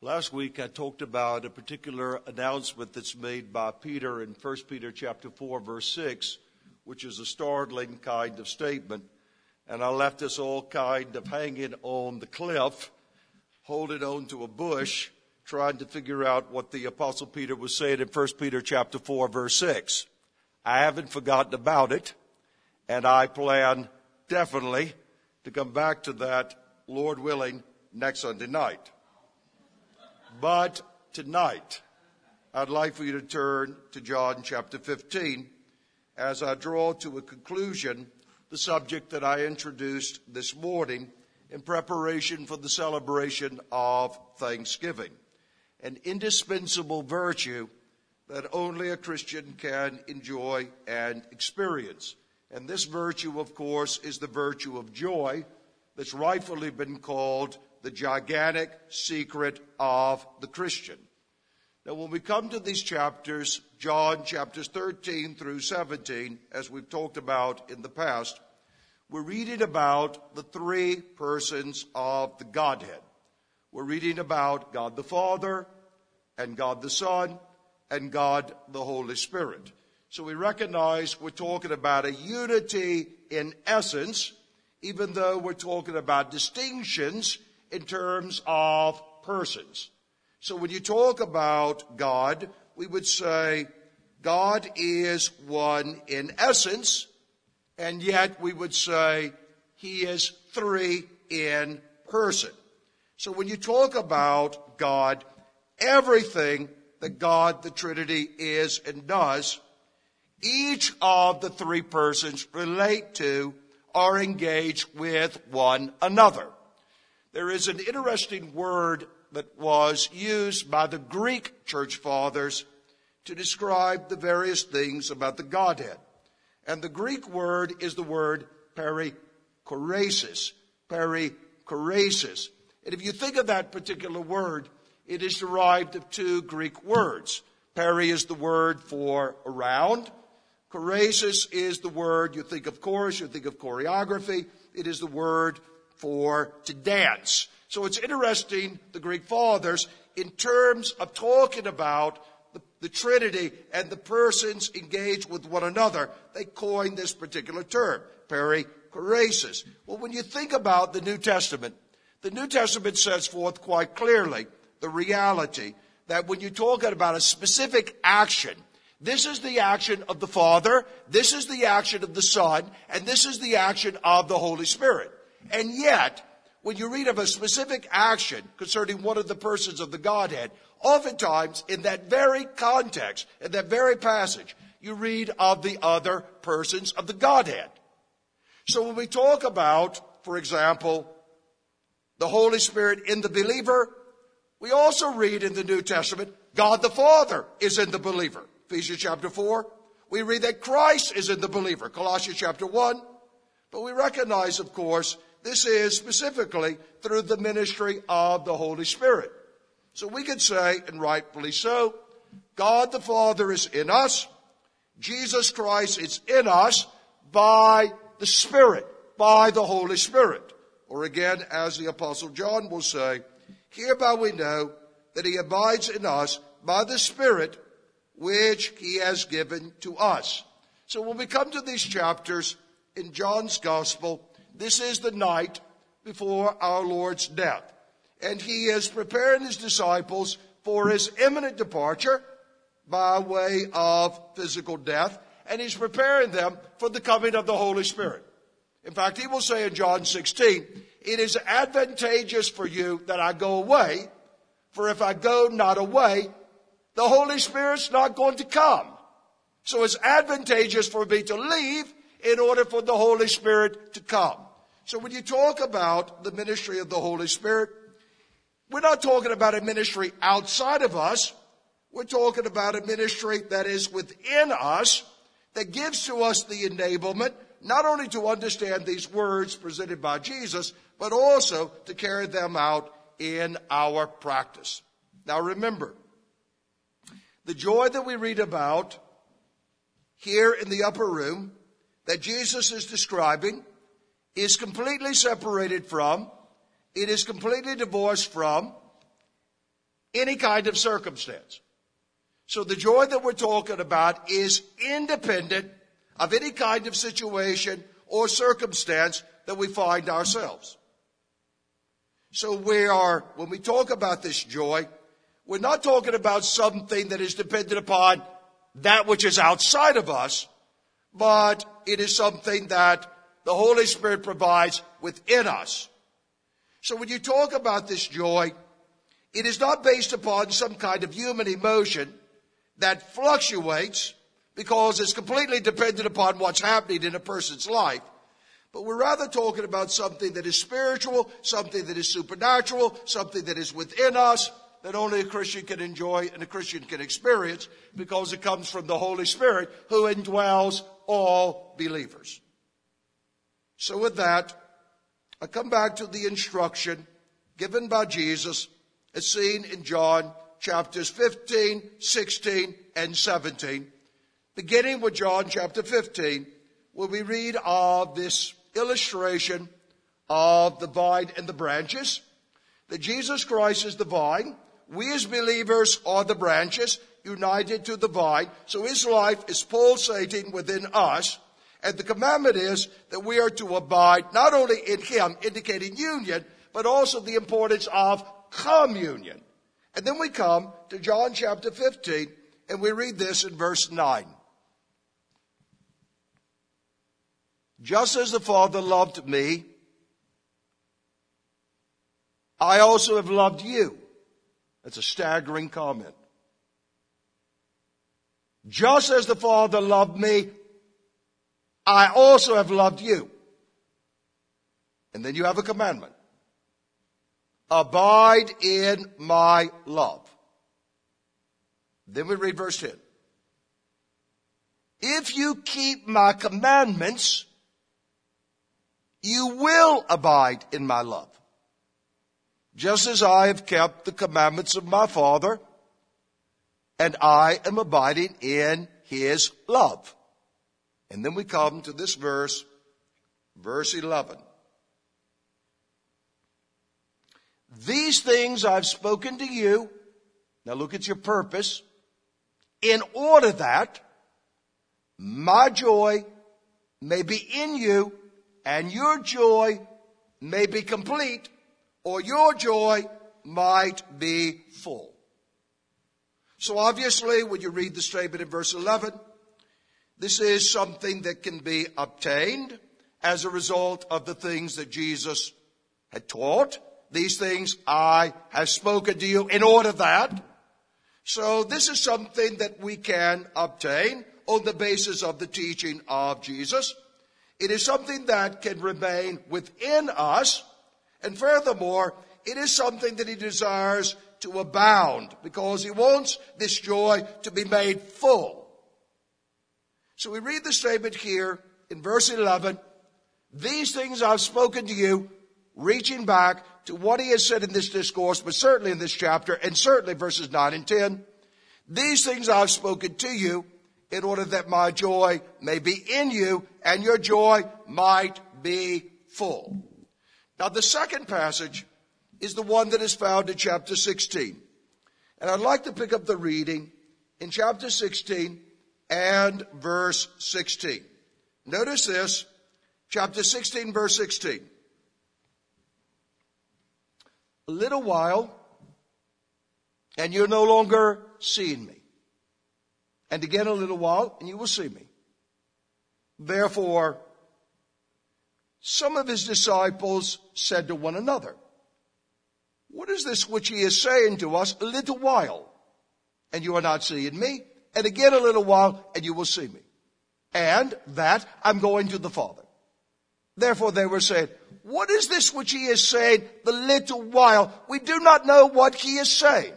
Last week I talked about a particular announcement that's made by Peter in 1 Peter chapter 4, verse 6, which is a startling kind of statement. And I left us all kind of hanging on the cliff, holding on to a bush, trying to figure out what the Apostle Peter was saying in 1 Peter chapter 4, verse 6. I haven't forgotten about it, and I plan definitely to come back to that, Lord willing, next Sunday night. But tonight, I'd like for you to turn to John chapter 15 as I draw to a conclusion the subject that I introduced this morning in preparation for the celebration of Thanksgiving, an indispensable virtue that only a Christian can enjoy and experience. And this virtue, of course, is the virtue of joy that's rightfully been called the gigantic secret of the Christian. Now, when we come to these chapters, John chapters 13 through 17, as we've talked about in the past, we're reading about the three persons of the Godhead. We're reading about God the Father, and God the Son, and God the Holy Spirit. So we recognize we're talking about a unity in essence, even though we're talking about distinctions in terms of persons. So when you talk about God, we would say God is one in essence, and yet we would say he is three in person. So when you talk about God, everything that God, the Trinity, is and does, each of the three persons relate to or engage with one another. There is an interesting word that was used by the Greek church fathers to describe the various things about the Godhead. And the Greek word is the word perikoresis. Perikoresis. And if you think of that particular word, it is derived of two Greek words. Peri is the word for around. Choresis is the word, you think of chorus, you think of choreography. It is the word for to dance. So it's interesting, the Greek fathers, in terms of talking about the Trinity and the persons engaged with one another, they coined this particular term, perikoresis. Well, when you think about the New Testament sets forth quite clearly the reality that when you're talking about a specific action, this is the action of the Father, this is the action of the Son, and this is the action of the Holy Spirit. And yet, when you read of a specific action concerning one of the persons of the Godhead, oftentimes in that very context, in that very passage, you read of the other persons of the Godhead. So when we talk about, for example, the Holy Spirit in the believer, we also read in the New Testament, God the Father is in the believer. Ephesians chapter 4. We read that Christ is in the believer. Colossians chapter 1. But we recognize, of course, this is specifically through the ministry of the Holy Spirit. So we could say, and rightfully so, God the Father is in us. Jesus Christ is in us by the Spirit, by the Holy Spirit. Or again, as the Apostle John will say, hereby we know that he abides in us by the Spirit which he has given to us. So when we come to these chapters in John's Gospel, this is the night before our Lord's death. And he is preparing his disciples for his imminent departure by way of physical death. And he's preparing them for the coming of the Holy Spirit. In fact, he will say in John 16, it is advantageous for you that I go away, for if I go not away, the Holy Spirit's not going to come. So it's advantageous for me to leave in order for the Holy Spirit to come. So when you talk about the ministry of the Holy Spirit, we're not talking about a ministry outside of us. We're talking about a ministry that is within us, that gives to us the enablement, not only to understand these words presented by Jesus, but also to carry them out in our practice. Now remember, the joy that we read about here in the upper room that Jesus is describing is completely separated from, it is completely divorced from any kind of circumstance. So the joy that we're talking about is independent of any kind of situation or circumstance that we find ourselves. So when we talk about this joy, we're not talking about something that is dependent upon that which is outside of us, but it is something that the Holy Spirit provides within us. So when you talk about this joy, it is not based upon some kind of human emotion that fluctuates because it's completely dependent upon what's happening in a person's life. But we're rather talking about something that is spiritual, something that is supernatural, something that is within us that only a Christian can enjoy and a Christian can experience because it comes from the Holy Spirit who indwells all believers. So with that, I come back to the instruction given by Jesus as seen in John chapters 15, 16, and 17. Beginning with John chapter 15, where we read of this illustration of the vine and the branches, that Jesus Christ is the vine. We as believers are the branches united to the vine. So his life is pulsating within us. And the commandment is that we are to abide not only in him, indicating union, but also the importance of communion. And then we come to John chapter 15, and we read this in verse 9. Just as the Father loved me, I also have loved you. That's a staggering comment. Just as the Father loved me, I also have loved you. And then you have a commandment. Abide in my love. Then we read verse 10. If you keep my commandments, you will abide in my love. Just as I have kept the commandments of my Father, and I am abiding in his love. And then we come to this verse, verse 11. These things I've spoken to you. Now look at your purpose. In order that my joy may be in you and your joy may be complete, or your joy might be full. So obviously when you read the statement in verse 11, this is something that can be obtained as a result of the things that Jesus had taught. These things I have spoken to you in order that. So this is something that we can obtain on the basis of the teaching of Jesus. It is something that can remain within us. And furthermore, it is something that he desires to abound because he wants this joy to be made full. So we read the statement here in verse 11. These things I've spoken to you, reaching back to what he has said in this discourse, but certainly in this chapter, and certainly verses 9 and 10. These things I've spoken to you in order that my joy may be in you and your joy might be full. Now the second passage is the one that is found in chapter 16. And I'd like to pick up the reading in chapter 16 and verse 16. Notice this, chapter 16, verse 16. A little while, and you're no longer seeing me. And again a little while, and you will see me. Therefore, some of his disciples said to one another, what is this which he is saying to us? A little while, and you are not seeing me. And again a little while, and you will see me. And that I'm going to the Father. Therefore they were saying, what is this which he is saying, the little while? We do not know what he is saying.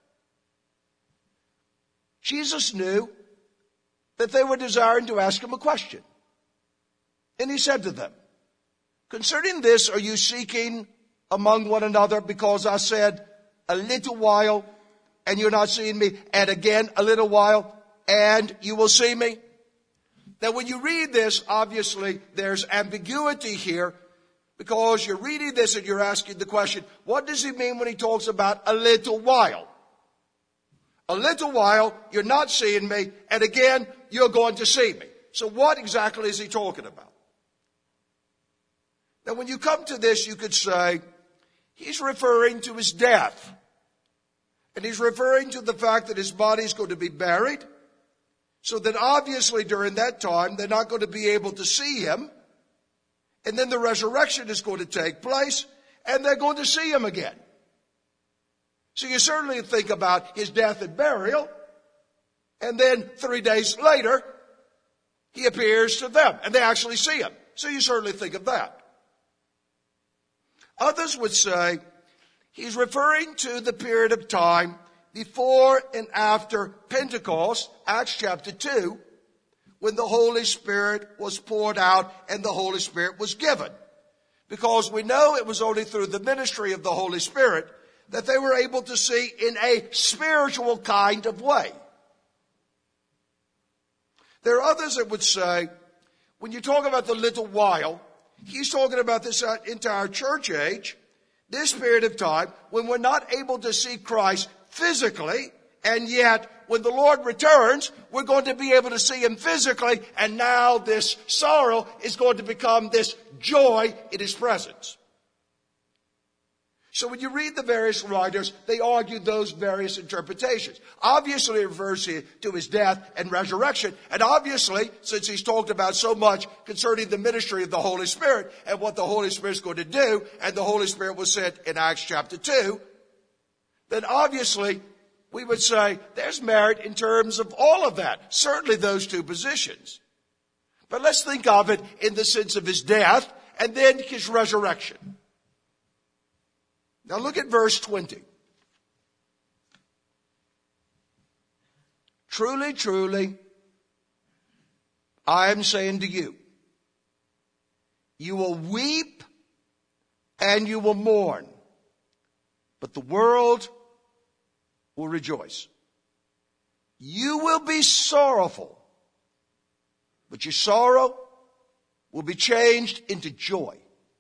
Jesus knew that they were desiring to ask him a question. And he said to them, concerning this, are you seeking among one another because I said a little while and you're not seeing me, and again a little while and you will see me? Now when you read this, obviously there's ambiguity here because you're reading this and you're asking the question, what does he mean when he talks about a little while? A little while, you're not seeing me, and again, you're going to see me. So what exactly is he talking about? Now, when you come to this, you could say, he's referring to his death. And he's referring to the fact that his body is going to be buried. So that obviously during that time, they're not going to be able to see him. And then the resurrection is going to take place, and they're going to see him again. So you certainly think about his death and burial, and then 3 days later, he appears to them, and they actually see him. So you certainly think of that. Others would say he's referring to the period of time before and after Pentecost, Acts chapter 2, when the Holy Spirit was poured out and the Holy Spirit was given. Because we know it was only through the ministry of the Holy Spirit that they were able to see in a spiritual kind of way. There are others that would say, when you talk about the little while, he's talking about this entire church age, this period of time when we're not able to see Christ physically, and yet when the Lord returns, we're going to be able to see him physically, and now this sorrow is going to become this joy in his presence. So when you read the various writers, they argue those various interpretations. Obviously it refers to his death and resurrection. And obviously, since he's talked about so much concerning the ministry of the Holy Spirit and what the Holy Spirit is going to do, and the Holy Spirit was sent in Acts chapter 2, then obviously we would say there's merit in terms of all of that. Certainly those two positions. But let's think of it in the sense of his death and then his resurrection. Now look at verse 20. Truly, truly, I am saying to you, you will weep and you will mourn, but the world will rejoice. You will be sorrowful, but your sorrow will be changed into joy.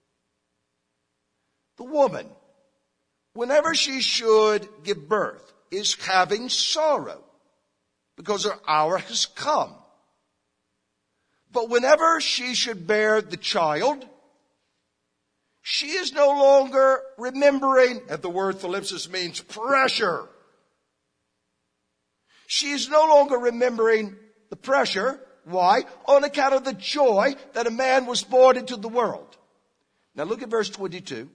The woman, whenever she should give birth, is having sorrow because her hour has come. But whenever she should bear the child, she is no longer remembering, and the word thalipsis means pressure. She is no longer remembering the pressure. Why? On account of the joy that a man was born into the world. Now look at verse 22.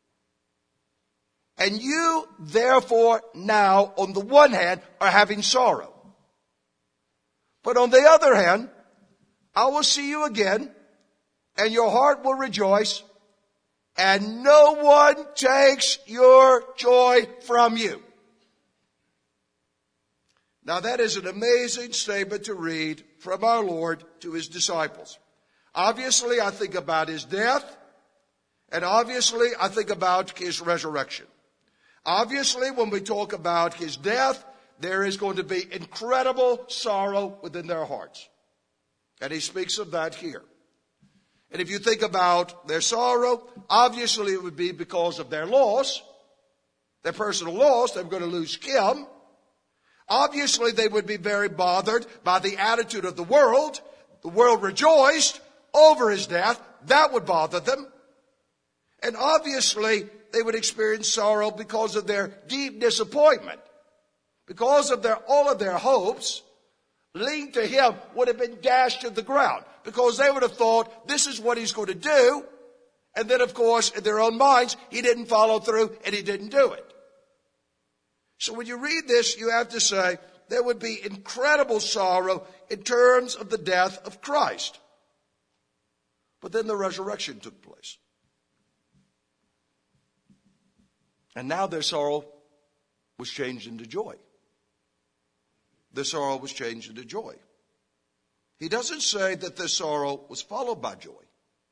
And you, therefore, now, on the one hand, are having sorrow. But on the other hand, I will see you again, and your heart will rejoice, and no one takes your joy from you. Now that is an amazing statement to read from our Lord to his disciples. Obviously, I think about his death, and obviously, I think about his resurrection. Obviously, when we talk about his death, there is going to be incredible sorrow within their hearts. And he speaks of that here. And if you think about their sorrow, obviously it would be because of their loss, their personal loss. They were going to lose Kim. Obviously, they would be very bothered by the attitude of the world. The world rejoiced over his death. That would bother them. And obviously, they would experience sorrow because of their deep disappointment. Because of all of their hopes linked to him would have been dashed to the ground. Because they would have thought, this is what he's going to do. And then, of course, in their own minds, he didn't follow through and he didn't do it. So when you read this, you have to say there would be incredible sorrow in terms of the death of Christ. But then the resurrection took place. And now their sorrow was changed into joy. Their sorrow was changed into joy. He doesn't say that their sorrow was followed by joy.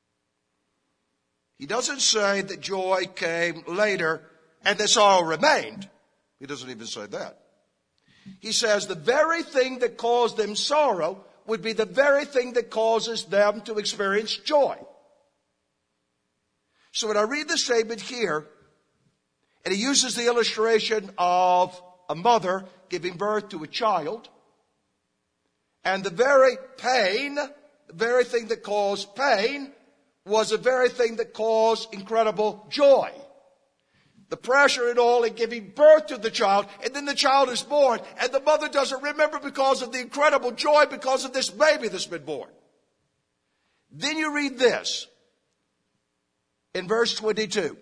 He doesn't say that joy came later and their sorrow remained. He doesn't even say that. He says the very thing that caused them sorrow would be the very thing that causes them to experience joy. So when I read the statement here, and he uses the illustration of a mother giving birth to a child. And the very pain, the very thing that caused pain, was the very thing that caused incredible joy. The pressure and all in giving birth to the child, and then the child is born, and the mother doesn't remember because of the incredible joy because of this baby that's been born. Then you read this in verse 22.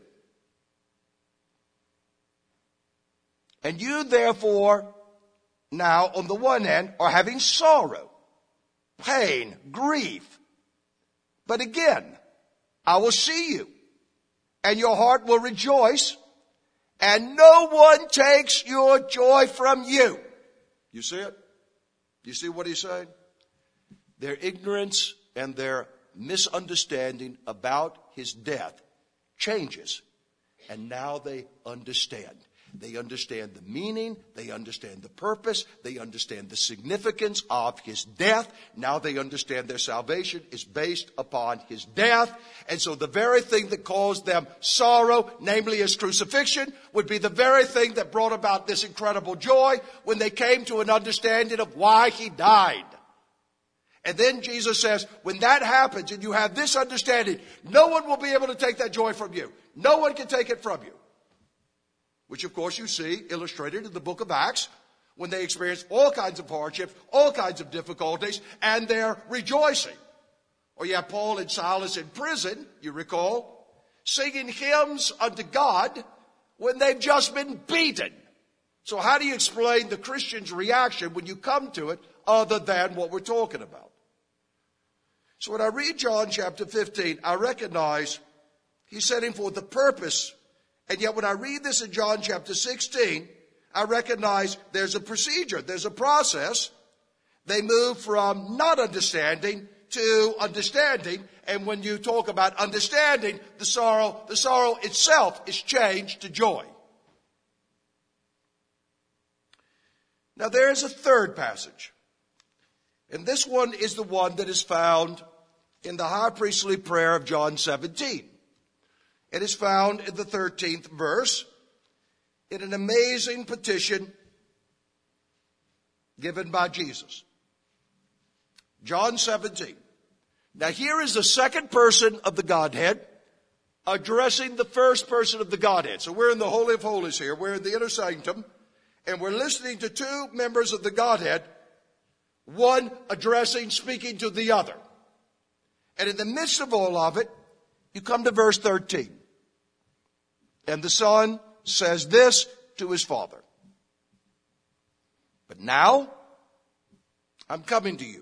And you therefore now on the one hand are having sorrow, pain, grief. But again, I will see you, and your heart will rejoice, and no one takes your joy from you. You see it? You see what he's saying? Their ignorance and their misunderstanding about his death changes, and now they understand. They understand the meaning, they understand the purpose, they understand the significance of his death. Now they understand their salvation is based upon his death. And so the very thing that caused them sorrow, namely his crucifixion, would be the very thing that brought about this incredible joy when they came to an understanding of why he died. And then Jesus says, when that happens and you have this understanding, no one will be able to take that joy from you. No one can take it from you. Which, of course, you see illustrated in the book of Acts when they experience all kinds of hardships, all kinds of difficulties, and they're rejoicing. Or you have Paul and Silas in prison, you recall, singing hymns unto God when they've just been beaten. So how do you explain the Christian's reaction when you come to it other than what we're talking about? So when I read John chapter 15, I recognize he's setting forth the purpose. And yet when I read this in John chapter 16, I recognize there's a procedure, there's a process. They move from not understanding to understanding. And when you talk about understanding, the sorrow itself is changed to joy. Now there is a third passage. And this one is the one that is found in the high priestly prayer of John 17. It is found in the 13th verse in an amazing petition given by Jesus. John 17. Now here is the second person of the Godhead addressing the first person of the Godhead. So we're in the Holy of Holies here. We're in the inner sanctum. And we're listening to two members of the Godhead, one speaking to the other. And in the midst of all of it, you come to verse 13. And the Son says this to his Father. But now, I'm coming to you.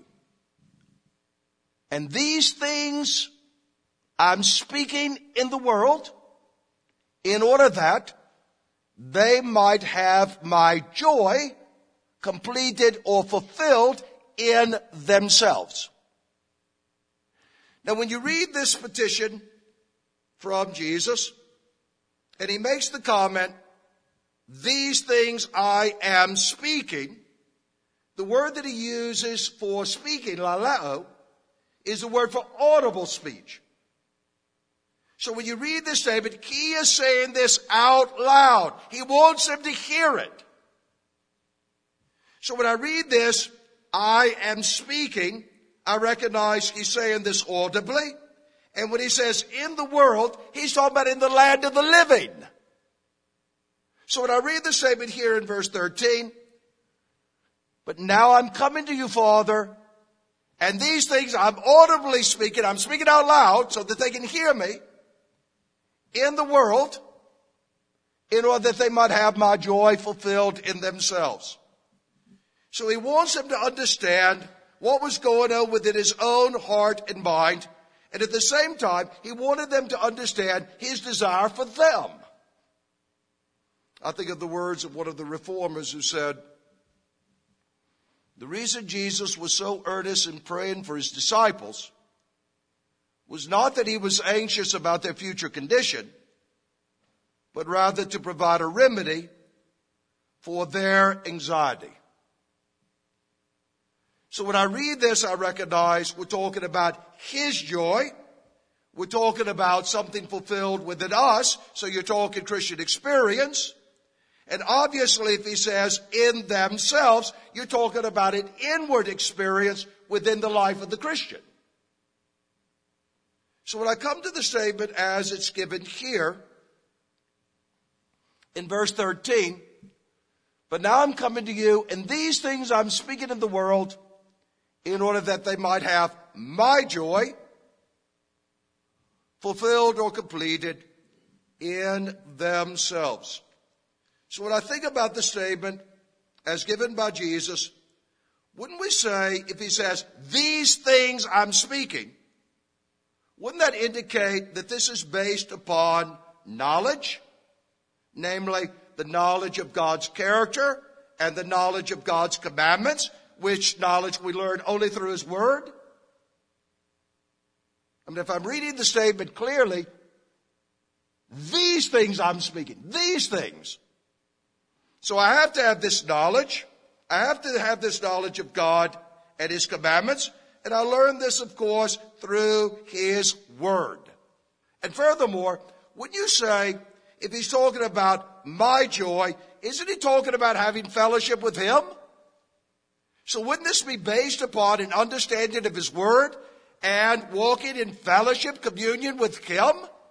And these things I'm speaking in the world in order that they might have my joy completed or fulfilled in themselves. Now when you read this petition from Jesus, and he makes the comment, these things I am speaking, the word that he uses for speaking, laleo, is the word for audible speech. So when you read this statement, he is saying this out loud. He wants them to hear it. So when I read this, I am speaking, I recognize he's saying this audibly. And when he says in the world, he's talking about in the land of the living. So when I read the statement here in verse 13, but now I'm coming to you, Father, and these things I'm audibly speaking, I'm speaking out loud so that they can hear me in the world in order that they might have my joy fulfilled in themselves. So he wants them to understand what was going on within his own heart and mind. And at the same time, he wanted them to understand his desire for them. I think of the words of one of the reformers who said, the reason Jesus was so earnest in praying for his disciples was not that he was anxious about their future condition, but rather to provide a remedy for their anxiety. So when I read this, I recognize we're talking about his joy. We're talking about something fulfilled within us. So you're talking Christian experience. And obviously, if he says in themselves, you're talking about an inward experience within the life of the Christian. So when I come to the statement as it's given here, in verse 13, but now I'm coming to you, and these things I'm speaking in the world, in order that they might have my joy fulfilled or completed in themselves. So when I think about the statement as given by Jesus, wouldn't we say, if he says, these things I'm speaking, wouldn't that indicate that this is based upon knowledge? Namely, the knowledge of God's character and the knowledge of God's commandments, which knowledge we learn only through his word? I mean, if I'm reading the statement clearly, these things I'm speaking, these things. So I have to have this knowledge. I have to have this knowledge of God and his commandments. And I learn this, of course, through his word. And furthermore, wouldn't you say, if he's talking about my joy, isn't he talking about having fellowship with him? So wouldn't this be based upon an understanding of his word and walking in fellowship, communion with him?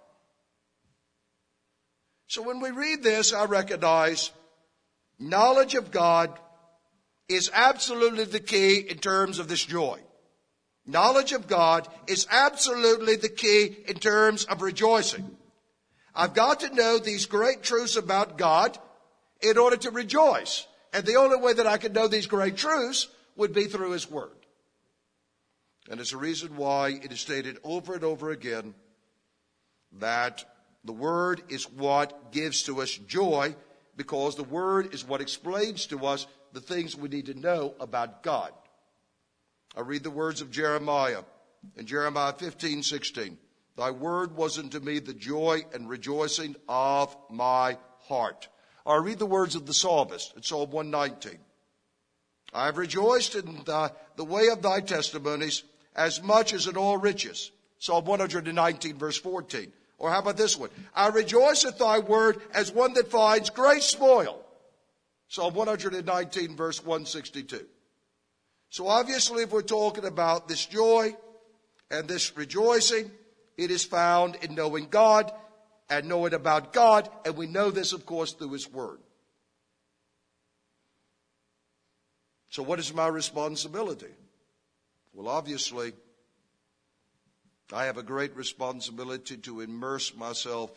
So when we read this, I recognize knowledge of God is absolutely the key in terms of this joy. Knowledge of God is absolutely the key in terms of rejoicing. I've got to know these great truths about God in order to rejoice. And the only way that I can know these great truths would be through his word. And it's a reason why it is stated over and over again that the word is what gives to us joy, because the word is what explains to us the things we need to know about God. I read the words of Jeremiah in Jeremiah 15:16. Thy word was unto me the joy and rejoicing of my heart. Or I read the words of the psalmist in Psalm 119. I have rejoiced in the way of thy testimonies as much as in all riches. Psalm 119 verse 14. Or how about this one? I rejoice at thy word as one that finds great spoil. Psalm 119 verse 162. So obviously, if we're talking about this joy and this rejoicing, it is found in knowing God and knowing about God. And we know this, of course, through his word. So what is my responsibility? Well, obviously, I have a great responsibility to immerse myself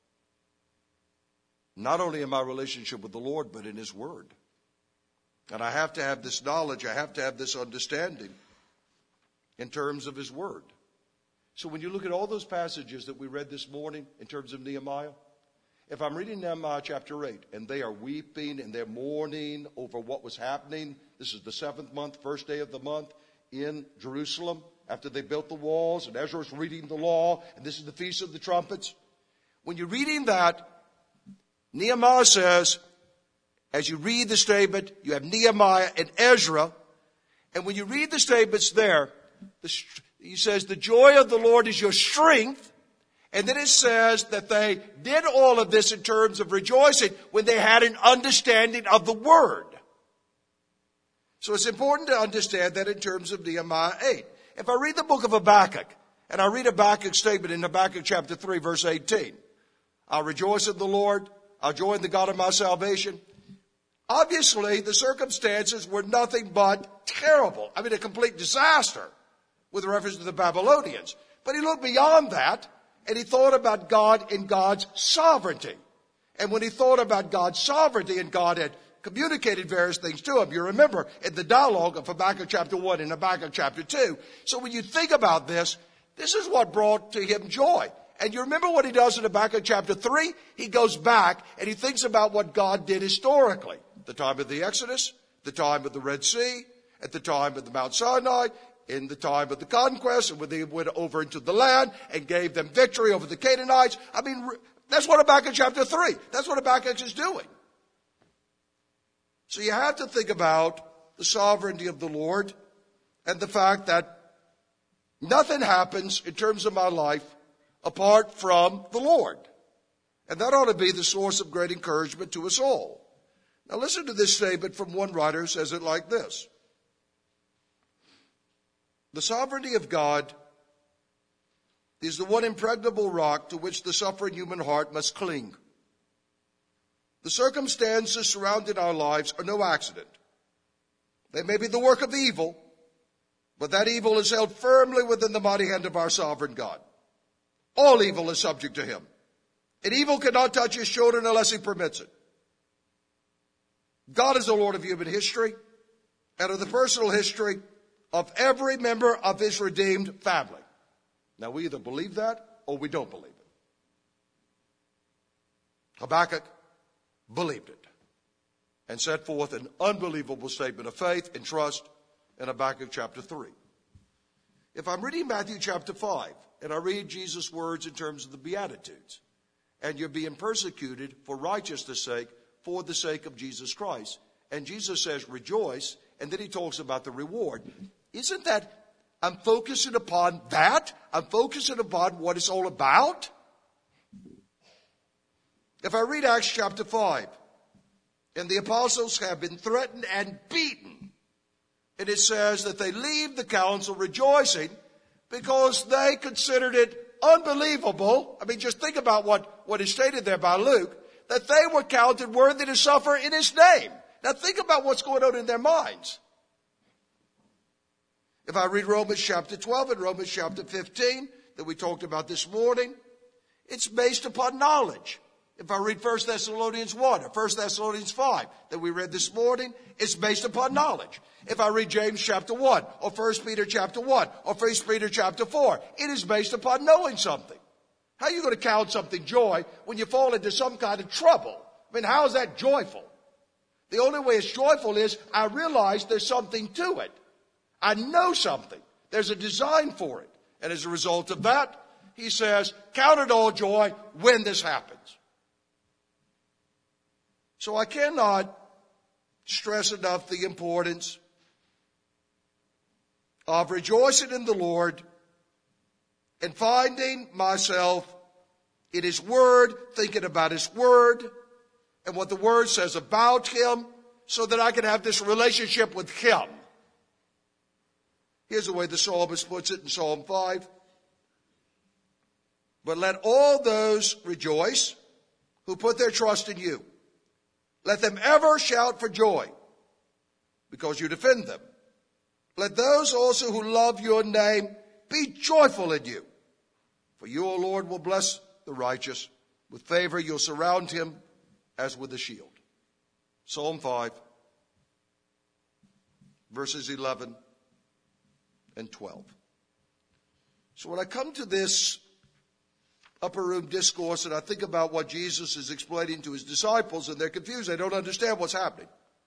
not only in my relationship with the Lord, but in his word. And I have to have this knowledge, I have to have this understanding in terms of his word. So when you look at all those passages that we read this morning in terms of Nehemiah, if I'm reading Nehemiah chapter 8, and they are weeping and they're mourning over what was happening, this is the 7th month, first day of the month in Jerusalem, after they built the walls, and Ezra's reading the law, and this is the Feast of the Trumpets. When you're reading that, Nehemiah says, as you read the statement, you have Nehemiah and Ezra, and when you read the statements there, he says, the joy of the Lord is your strength. And then it says that they did all of this in terms of rejoicing when they had an understanding of the word. So it's important to understand that in terms of Nehemiah 8. If I read the book of Habakkuk, and I read Habakkuk's statement in Habakkuk chapter 3, verse 18, I'll rejoice in the Lord, I'll joy in the God of my salvation. Obviously, the circumstances were nothing but terrible. I mean, a complete disaster with reference to the Babylonians. But he looked beyond that, and he thought about God and God's sovereignty. And when he thought about God's sovereignty, and God had communicated various things to him, you remember in the dialogue of Habakkuk chapter 1 and Habakkuk chapter 2. So when you think about this, this is what brought to him joy. And you remember what he does in Habakkuk chapter 3? He goes back and he thinks about what God did historically. The time of the Exodus, the time of the Red Sea, at the time of the Mount Sinai, in the time of the conquest, and when they went over into the land and gave them victory over the Canaanites. I mean, that's what Habakkuk chapter 3, that's what Habakkuk is doing. So you have to think about the sovereignty of the Lord and the fact that nothing happens in terms of my life apart from the Lord. And that ought to be the source of great encouragement to us all. Now listen to this statement from one writer who says it like this. The sovereignty of God is the one impregnable rock to which the suffering human heart must cling. The circumstances surrounding our lives are no accident. They may be the work of evil, but that evil is held firmly within the mighty hand of our sovereign God. All evil is subject to him, and evil cannot touch his children unless he permits it. God is the Lord of human history and of the personal history of every member of his redeemed family. Now, we either believe that or we don't believe it. Habakkuk believed it and set forth an unbelievable statement of faith and trust in Habakkuk chapter 3. If I'm reading Matthew chapter 5 and I read Jesus' words in terms of the Beatitudes, and you're being persecuted for righteousness' sake, for the sake of Jesus Christ, and Jesus says rejoice, and then he talks about the reward, isn't that, I'm focusing upon that? I'm focusing upon what it's all about? If I read Acts chapter 5, and the apostles have been threatened and beaten, and it says that they leave the council rejoicing because they considered it unbelievable. I mean, just think about what is stated there by Luke, that they were counted worthy to suffer in his name. Now think about what's going on in their minds. If I read Romans chapter 12 and Romans chapter 15 that we talked about this morning, it's based upon knowledge. If I read 1 Thessalonians 1 or 1 Thessalonians 5 that we read this morning, it's based upon knowledge. If I read James chapter 1 or 1 Peter chapter 1 or 1 Peter chapter 4, it is based upon knowing something. How are you going to count something joy when you fall into some kind of trouble? I mean, how is that joyful? The only way it's joyful is I realize there's something to it. I know something. There's a design for it. And as a result of that, he says, count it all joy when this happens. So I cannot stress enough the importance of rejoicing in the Lord and finding myself in his word, thinking about his word and what the word says about him so that I can have this relationship with him. Here's the way the psalmist puts it in Psalm 5. But let all those rejoice who put their trust in you. Let them ever shout for joy because you defend them. Let those also who love your name be joyful in you. For you, O Lord, will bless the righteous. With favor you'll surround him as with a shield. Psalm 5, verses 11 and 12. So when I come to this upper room discourse and I think about what Jesus is explaining to his disciples and they're confused, they don't understand what's happening.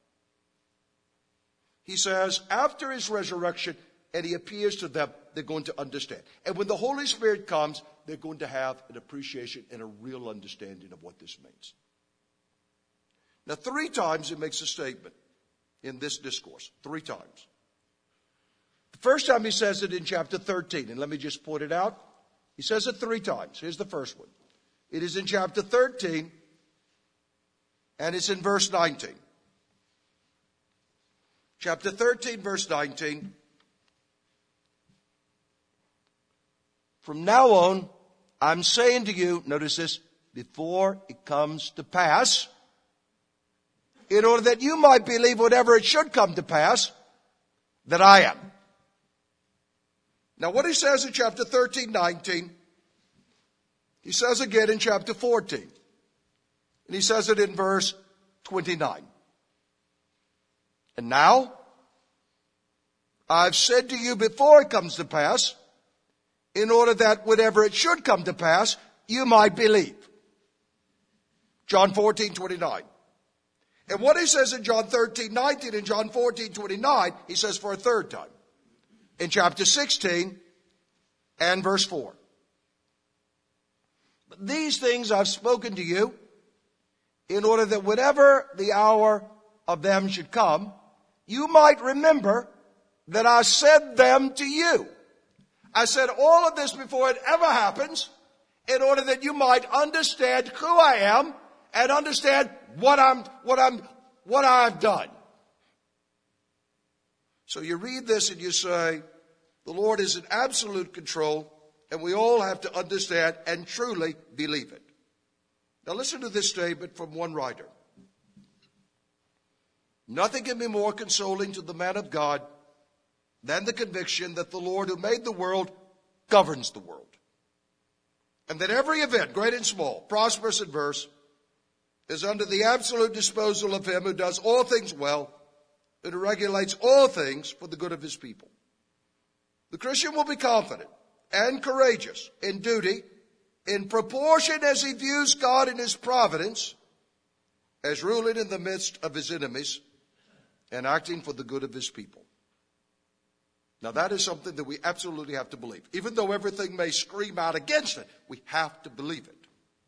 He says, after his resurrection and he appears to them, they're going to understand. And when the Holy Spirit comes, they're going to have an appreciation and a real understanding of what this means. Now, 3 times he makes a statement in this discourse. 3 times. The first time he says it in chapter 13, and let me just point it out. He says it 3 times. Here's the first one. It is in chapter 13, and it's in verse 19. Chapter 13, verse 19. From now on, I'm saying to you, notice this, before it comes to pass, in order that you might believe whatever it should come to pass, that I am. Now what he says in chapter 13, 19, he says again in chapter 14. And he says it in verse 29. And now, I've said to you before it comes to pass, in order that whatever it should come to pass, you might believe. John 14, 29. And what he says in John 13, 19 and John 14, 29, he says for a third time. In chapter 16 and verse 4. But these things I've spoken to you in order that whenever the hour of them should come, you might remember that I said them to you. I said all of this before it ever happens in order that you might understand who I am and understand what I'm what I've done. So you read this and you say, the Lord is in absolute control, and we all have to understand and truly believe it. Now listen to this statement from one writer. Nothing can be more consoling to the man of God than the conviction that the Lord who made the world governs the world. And that every event, great and small, prosperous and adverse, is under the absolute disposal of him who does all things well, and who regulates all things for the good of his people. The Christian will be confident and courageous in duty in proportion as he views God in his providence as ruling in the midst of his enemies and acting for the good of his people. Now that is something that we absolutely have to believe. Even though everything may scream out against it, we have to believe it.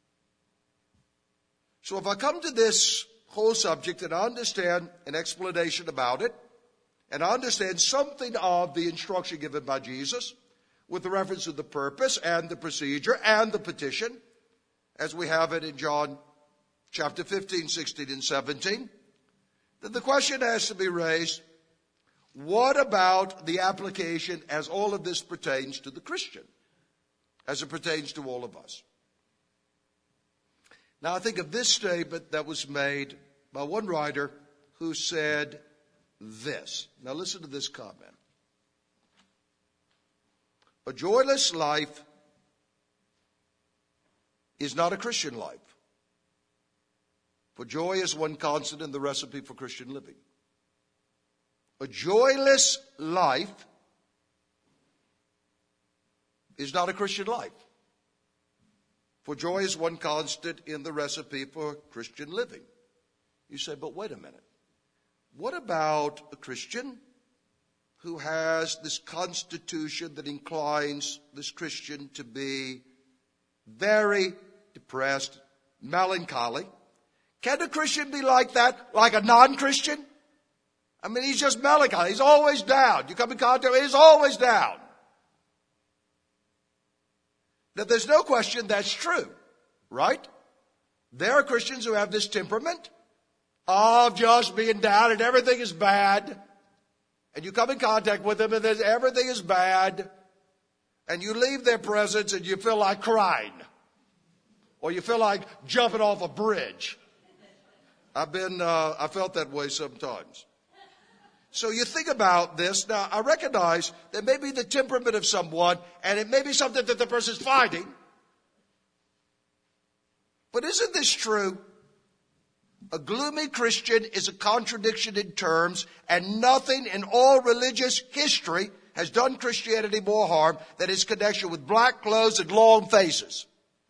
So if I come to this whole subject and I understand an explanation about it, and I understand something of the instruction given by Jesus with reference to the purpose and the procedure and the petition, as we have it in John chapter 15, 16, and 17, then the question has to be raised, what about the application as all of this pertains to the Christian, as it pertains to all of us? Now I think of this statement that was made by one writer who said this. Now listen to this comment. A joyless life is not a Christian life. For joy is one constant in the recipe for Christian living. A joyless life is not a Christian life. For joy is one constant in the recipe for Christian living. You say, but wait a minute. What about a Christian who has this constitution that inclines this Christian to be very depressed, melancholy? Can a Christian be like that, like a non-Christian? I mean, he's just melancholy. He's always down. You come in contact with him, he's always down. Now, there's no question that's true, right? There are Christians who have this temperament of just being down and everything is bad. And you come in contact with them and everything is bad. And you leave their presence and you feel like crying. Or you feel like jumping off a bridge. I felt that way sometimes. So you think about this. Now, I recognize that may be the temperament of someone, and it may be something that the person's fighting. But isn't this true? A gloomy Christian is a contradiction in terms, and nothing in all religious history has done Christianity more harm than its connection with black clothes and long faces.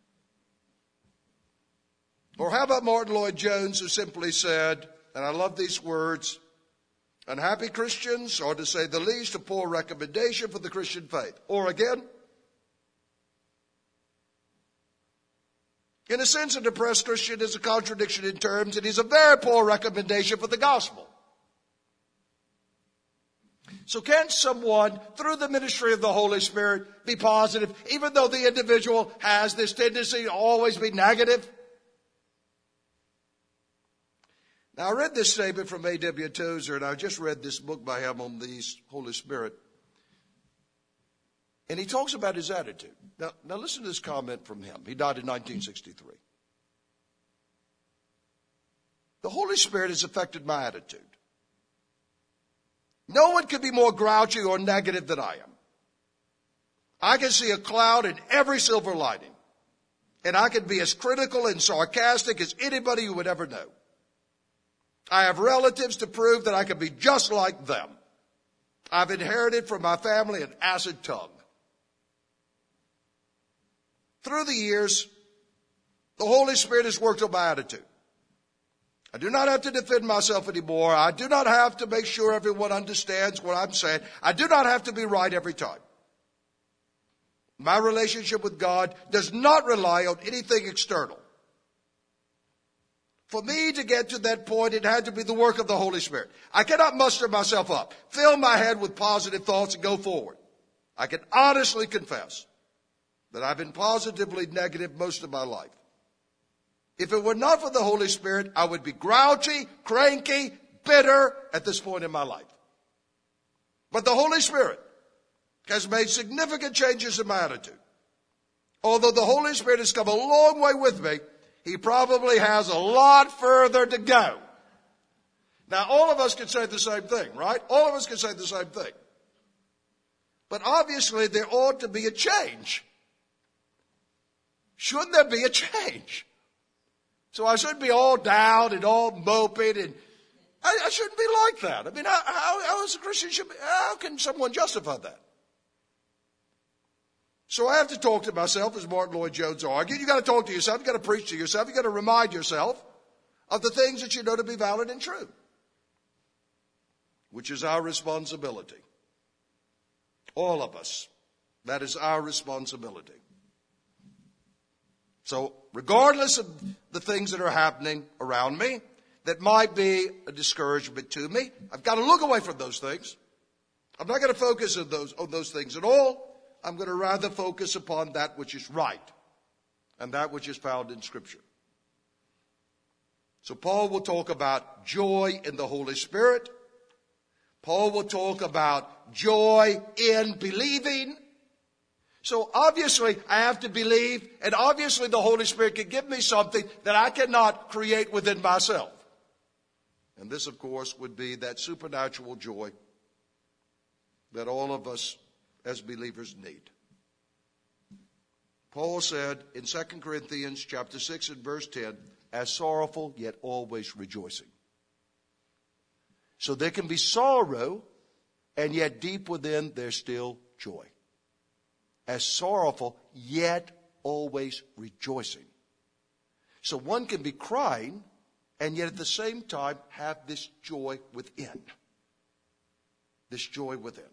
Or how about Martin Lloyd-Jones, who simply said, and I love these words, unhappy Christians are, to say the least, a poor recommendation for the Christian faith. Or again, in a sense, a depressed Christian is a contradiction in terms, and he's a very poor recommendation for the gospel. So can someone, through the ministry of the Holy Spirit, be positive, even though the individual has this tendency to always be negative? Now, I read this statement from A.W. Tozer, and I just read this book by him on the Holy Spirit. And he talks about his attitude. Now listen to this comment from him. He died in 1963. The Holy Spirit has affected my attitude. No one can be more grouchy or negative than I am. I can see a cloud in every silver lining. And I can be as critical and sarcastic as anybody you would ever know. I have relatives to prove that I can be just like them. I've inherited from my family an acid tongue. Through the years, the Holy Spirit has worked on my attitude. I do not have to defend myself anymore. I do not have to make sure everyone understands what I'm saying. I do not have to be right every time. My relationship with God does not rely on anything external. For me to get to that point, it had to be the work of the Holy Spirit. I cannot muster myself up, fill my head with positive thoughts and go forward. I can honestly confess that I've been positively negative most of my life. If it were not for the Holy Spirit, I would be grouchy, cranky, bitter at this point in my life. But the Holy Spirit has made significant changes in my attitude. Although the Holy Spirit has come a long way with me, he probably has a lot further to go. Now, all of us can say the same thing, right? All of us can say the same thing. But obviously, there ought to be a change. Shouldn't there be a change? So I shouldn't be all down and all moping, and I shouldn't be like that. I mean, how as a Christian how can someone justify that? So I have to talk to myself, as Martin Lloyd-Jones argued. You've got to talk to yourself. You've got to preach to yourself. You've got to remind yourself of the things that you know to be valid and true, which is our responsibility. All of us. That is our responsibility. So regardless of the things that are happening around me that might be a discouragement to me, I've got to look away from those things. I'm not going to focus on those things at all. I'm going to rather focus upon that which is right and that which is found in Scripture. So Paul will talk about joy in the Holy Spirit. Paul will talk about joy in believing. So obviously I have to believe, and obviously the Holy Spirit can give me something that I cannot create within myself. And this, of course, would be that supernatural joy that all of us as believers need. Paul said in 2 Corinthians chapter 6 and verse 10, as sorrowful yet always rejoicing. So there can be sorrow, and yet deep within there's still joy. As sorrowful yet always rejoicing. So one can be crying and yet at the same time have this joy within. This joy within.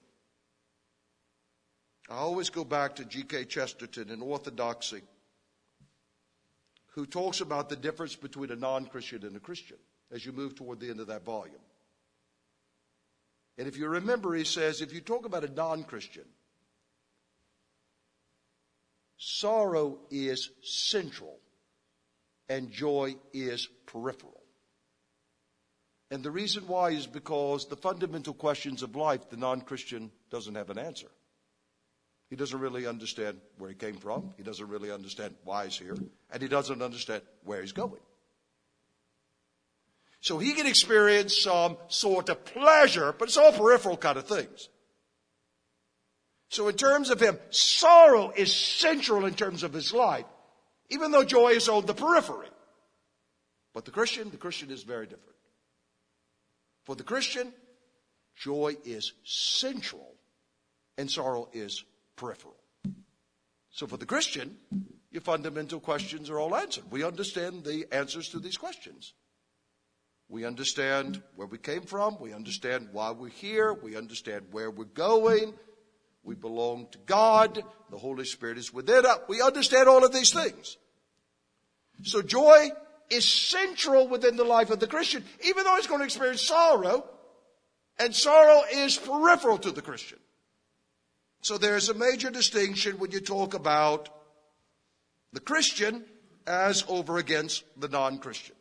I always go back to G.K. Chesterton in Orthodoxy, who talks about the difference between a non-Christian and a Christian as you move toward the end of that volume. And if you remember, he says, if you talk about a non-Christian, sorrow is central and joy is peripheral. And the reason why is because the fundamental questions of life, the non-Christian doesn't have an answer. He doesn't really understand where he came from. He doesn't really understand why he's here. And he doesn't understand where he's going. So he can experience some sort of pleasure, but it's all peripheral kind of things. So in terms of him, sorrow is central in terms of his life, even though joy is on the periphery. But the Christian is very different. For the Christian, joy is central and sorrow is peripheral. So for the Christian, your fundamental questions are all answered. We understand the answers to these questions. We understand where we came from. We understand why we're here. We understand where we're going. We belong to God. The Holy Spirit is within us. We understand all of these things. So joy is central within the life of the Christian, even though he's going to experience sorrow. And sorrow is peripheral to the Christian. So there's a major distinction when you talk about the Christian as over against the non-Christian.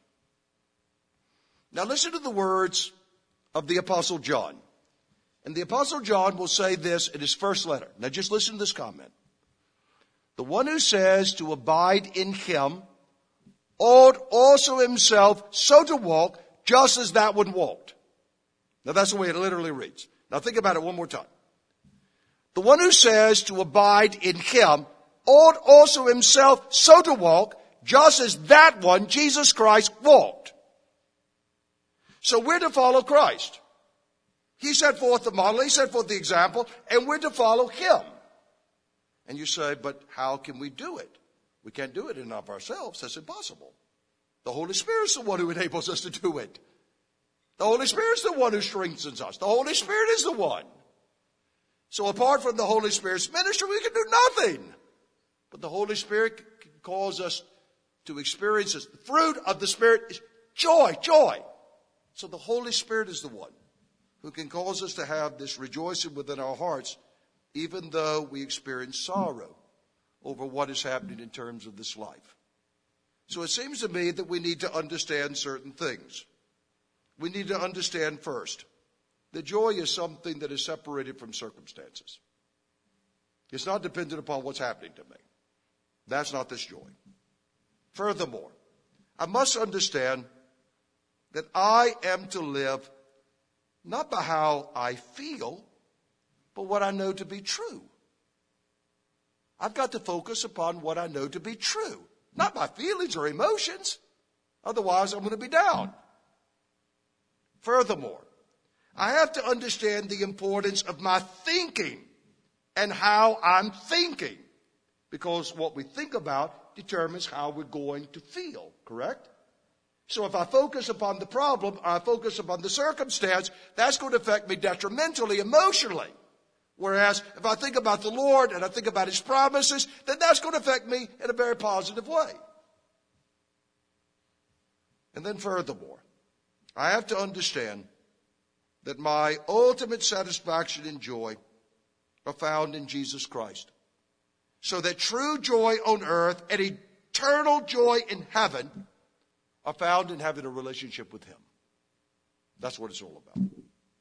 Now listen to the words of the Apostle John. And the Apostle John will say this in his first letter. Now just listen to this comment. The one who says to abide in him ought also himself so to walk just as that one walked. Now that's the way it literally reads. Now think about it one more time. The one who says to abide in him ought also himself so to walk just as that one, Jesus Christ, walked. So we're to follow Christ. He set forth the model, he set forth the example, and we're to follow him. And you say, but how can we do it? We can't do it in and of ourselves. That's impossible. The Holy Spirit is the one who enables us to do it. The Holy Spirit is the one who strengthens us. The Holy Spirit is the one. So apart from the Holy Spirit's ministry, we can do nothing. But the Holy Spirit can cause us to experience this. The fruit of the Spirit is joy, joy. So the Holy Spirit is the one who can cause us to have this rejoicing within our hearts, even though we experience sorrow over what is happening in terms of this life. So it seems to me that we need to understand certain things. We need to understand first that joy is something that is separated from circumstances. It's not dependent upon what's happening to me. That's not this joy. Furthermore, I must understand that I am to live not by how I feel, but what I know to be true. I've got to focus upon what I know to be true, not my feelings or emotions. Otherwise, I'm going to be down. Furthermore, I have to understand the importance of my thinking and how I'm thinking, because what we think about determines how we're going to feel, correct? So if I focus upon the problem, or I focus upon the circumstance, that's going to affect me detrimentally, emotionally. Whereas if I think about the Lord and I think about His promises, then that's going to affect me in a very positive way. And then furthermore, I have to understand that my ultimate satisfaction and joy are found in Jesus Christ. So that true joy on earth and eternal joy in heaven are found in having a relationship with Him. That's what it's all about.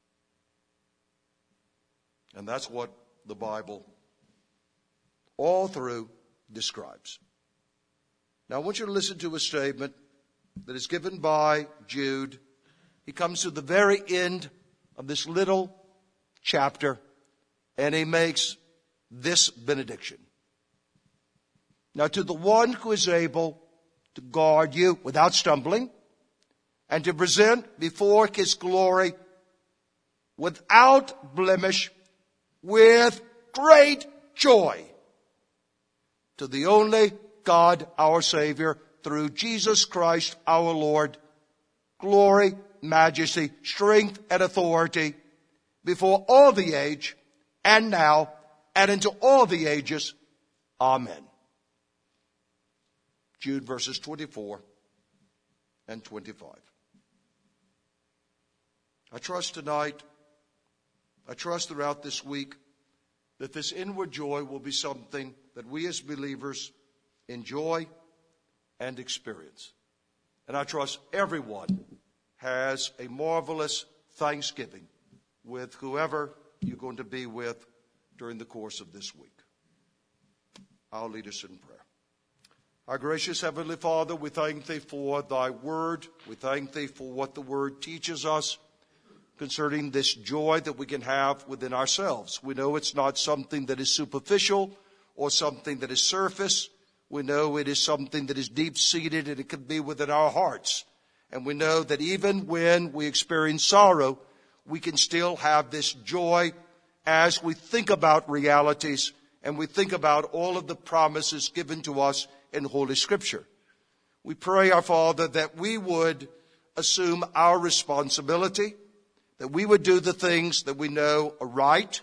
And that's what the Bible all through describes. Now I want you to listen to a statement that is given by Jude. He comes to the very end of this little chapter and he makes this benediction. Now to the one who is able to guard you without stumbling and to present before His glory without blemish with great joy, to the only God our Savior through Jesus Christ our Lord, glory, majesty, strength, and authority before all the age and now and into all the ages. Amen. Jude verses 24 and 25. I trust tonight, I trust throughout this week, that this inward joy will be something that we as believers enjoy and experience. And I trust everyone has a marvelous Thanksgiving with whoever you're going to be with during the course of this week. I'll lead us in prayer. Our gracious Heavenly Father, we thank Thee for Thy word. We thank Thee for what the word teaches us concerning this joy that we can have within ourselves. We know it's not something that is superficial or something that is surface. We know it is something that is deep-seated and it can be within our hearts. And we know that even when we experience sorrow, we can still have this joy as we think about realities and we think about all of the promises given to us in Holy Scripture. We pray, our Father, that we would assume our responsibility, that we would do the things that we know are right.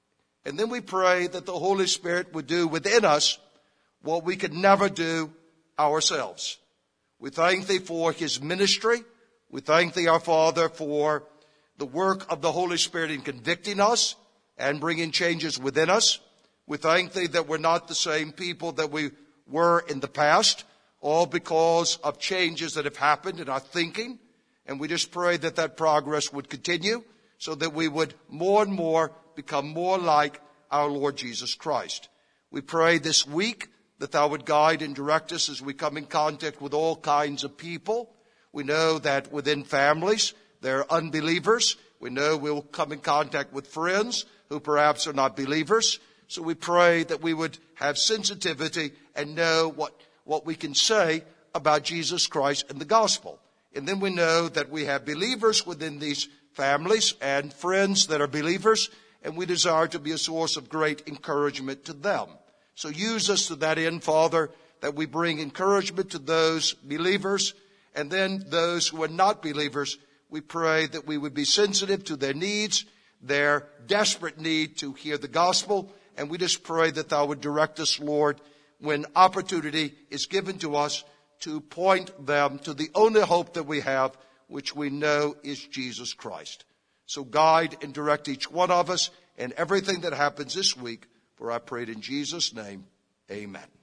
And then we pray that the Holy Spirit would do within us what we could never do ourselves. We thank Thee for His ministry. We thank Thee, our Father, for the work of the Holy Spirit in convicting us and bringing changes within us. We thank Thee that we're not the same people that we were in the past, all because of changes that have happened in our thinking. And we just pray that that progress would continue so that we would more and more become more like our Lord Jesus Christ. We pray this week that Thou would guide and direct us as we come in contact with all kinds of people. We know that within families there are unbelievers. We know we'll come in contact with friends who perhaps are not believers. So we pray that we would have sensitivity and know what we can say about Jesus Christ and the gospel. And then we know that we have believers within these families and friends that are believers, and we desire to be a source of great encouragement to them. So use us to that end, Father, that we bring encouragement to those believers, and then those who are not believers, we pray that we would be sensitive to their needs, their desperate need to hear the gospel, and we just pray that Thou would direct us, Lord, when opportunity is given to us to point them to the only hope that we have, which we know is Jesus Christ. So guide and direct each one of us in everything that happens this week, for I pray it in Jesus' name. Amen.